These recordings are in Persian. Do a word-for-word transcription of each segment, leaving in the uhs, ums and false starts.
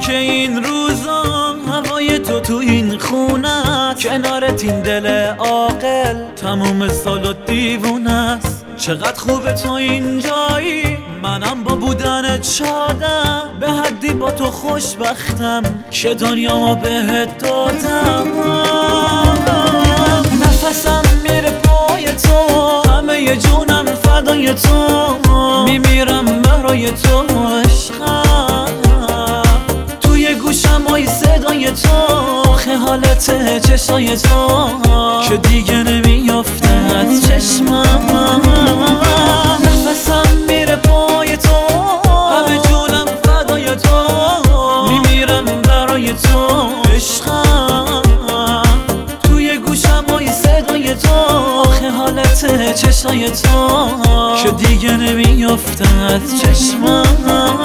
که این روزا هوای تو تو این خونه، کنارت این دل عاقل تموم سال و دیوونه است. چقدر خوبه تو اینجایی، منم با بودنت شادم، به حدی با تو خوشبختم که دنیامو بهت دادم. نفسم میره پای تو، همه ی جونم فدای تو، میمیرم برای تو عشقم. توی گوشم های صدای تو، خیالت چشای تو که دیگه نمیافته از چشمم. نفسم میره پای تو، همه جونم فدای تو، میمیرم برای تو عشقم. توی گوشم های صدای تو، خیالت چشای تو که دیگه نمیافته از چشمم.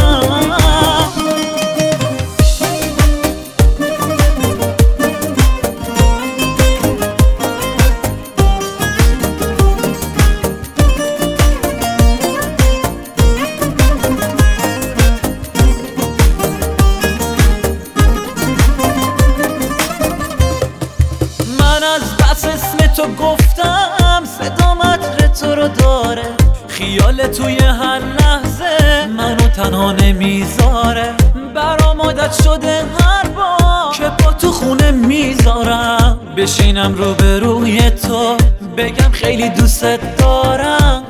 تو گفتم صدام عطر تو رو داره، خیال توی هر لحظه منو تنها نمیذاره. برام عادت شده هر بار که با تو خونه میذارم، بشینم رو به روی تو بگم خیلی دوست دارم.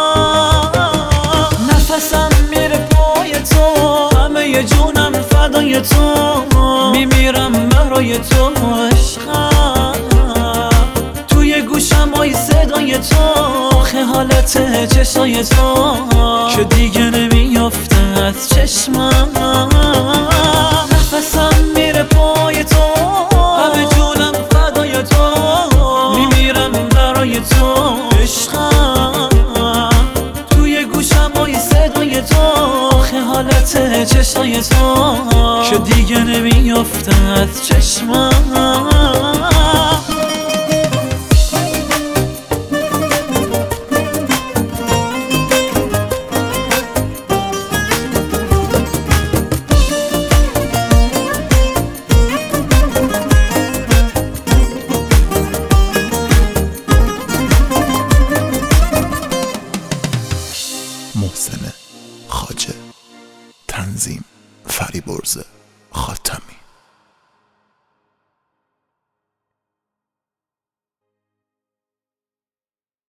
نفسم میره پای تو، همه ی جونم فدای تو، میمیرم برای تو عشقم. گوشم های صدای تو، خیالت چشای تو که دیگه نمیافته از چشمم. نفسم میره پای تو، همه جونم فدای تو، میمیرم برای تو عشقم. توی گوشم های صدای تو، خیالت چشای تو که دیگه نمیافته از چشمم. محسن خواجه، تنظیم فریبرز خاتمی.